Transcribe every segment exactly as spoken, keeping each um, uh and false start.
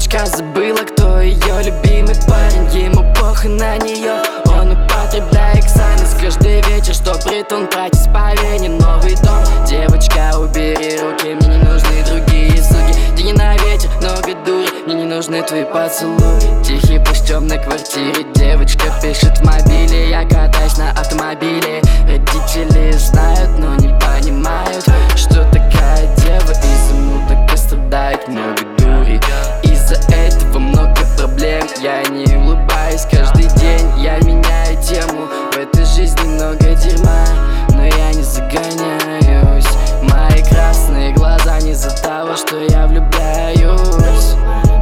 Девочка забыла, кто ее любимый парень. Ему похуй на нее, он употребляет экзаменс каждый вечер, что притон тратить по вене. Новый дом, девочка, убери руки, мне не нужны другие суки. Деньги на ветер, много дури, мне не нужны твои поцелуи. Тихий пусть в темной квартире, девочка пишет в мобиле. Я катаюсь на автомобиле, родители знают, но не понимают, что такая дева из-за мудок страдает. Много дури, из-за этого много проблем. Я не улыбаюсь каждый день, я меняю тему. В этой жизни много дерьма, но я не загоняюсь. Мои красные глаза не из-за того, что я влюбляюсь.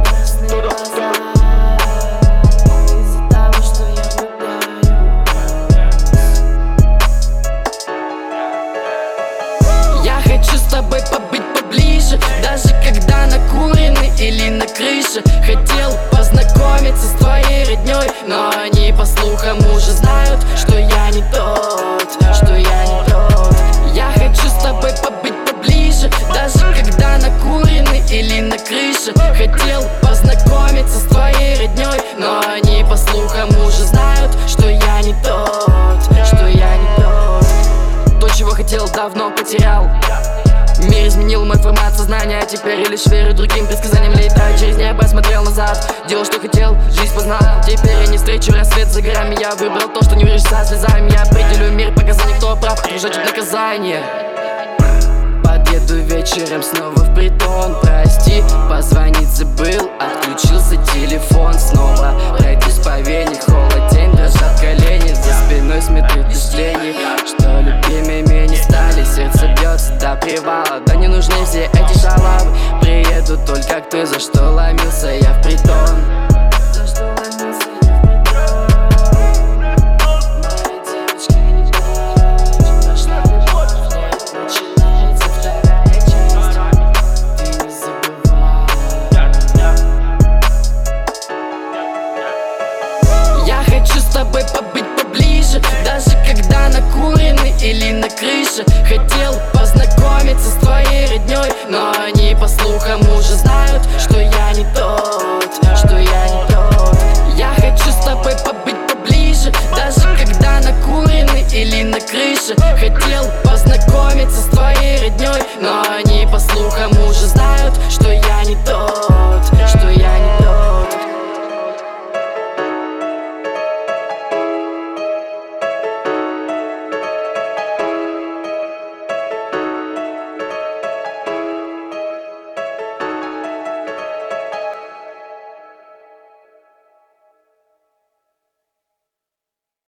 Я хочу с тобой побыть поближе, даже когда накурены или на крыше. Хотел познакомиться с твоей роднёй, но они по слухам уже знают, что я не тот, что я не тот. Я хочу с тобой побыть поближе, даже когда накурены или на крыше. Хотел познакомиться с твоей роднёй, но они по слухам уже знают, что я не тот, что я не тот. То, чего хотел, давно потерял. Мир изменил мой формат сознания, а теперь я лишь верю другим предсказаниям. Летаю через небо, смотрел назад, делал, что хотел, жизнь познал. Теперь я не встречу рассвет за горами. Я выбрал то, что не врежется слезами. Я определю мир, показания, кто прав, отражать наказание. Подъеду вечером снова в притон, прости, позвонить забыл, отключился телефон снова. Пройдусь по вене, холод, день, дрожат колени, за спиной сметут впечатления, что любимыми не стали. Сердце бьется до привала, да не нужны все эти шалавы. Приеду только к той, за что ломился я в притон. За что ломился я в притон. Моя девочка не плачет, прошла любовь, начинается вторая часть. Ты не забывай. Я хочу с тобой побыть поближе, даже когда накурены или на крыше. Хотел